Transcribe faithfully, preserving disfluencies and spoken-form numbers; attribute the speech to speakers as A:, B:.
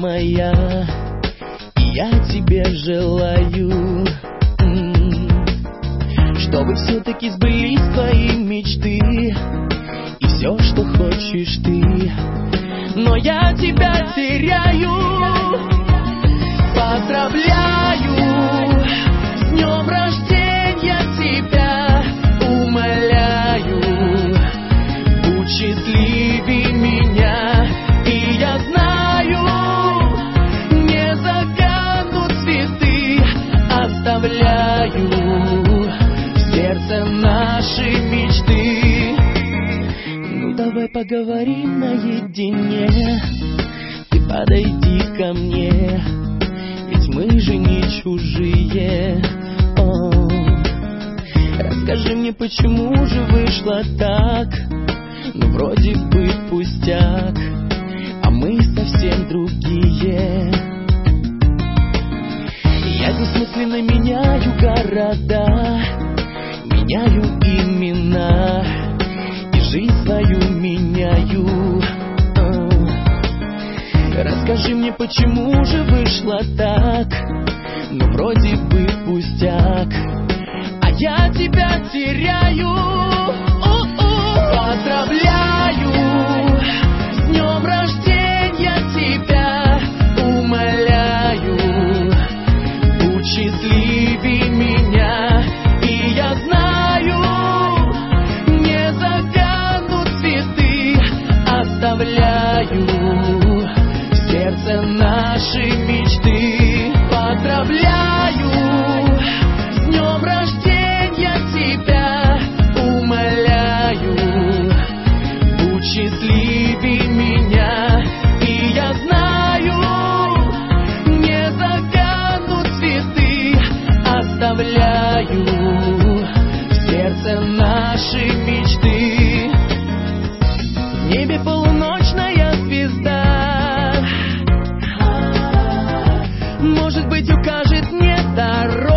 A: моя, и я тебе желаю, чтобы все-таки сбылись твои мечты и все, что хочешь ты. Но я тебя теряю. Поздравляю с днем рождения тебя, умоляю, будь счастливей меня. И я знаю, не заганут цветы, оставляю в сердце наши мечты. Ну давай поговорим наедине, ты подойди ко мне, ведь мы же не чужие. О, расскажи мне, почему же вышло так? Ну вроде бы пустяк, а мы совсем другие. Я здесь мысленно меняю города, меняю имена и жизнь свою меняю. Расскажи мне, почему же вышло так? Ну вроде бы пустяк, а я тебя теряю. Поздравляю с днем рождения тебя, умоляю, будь счастливей меня. И я знаю, не заганут цветы, оставляю в сердце наши мечты. Поздравляю с днем рождения тебя, умоляю, будь счастливей меня. И я знаю, не заганут цветы, оставляю в сердце наши мечты. В небе полуночная звезда, может быть, укажет мне дорогу.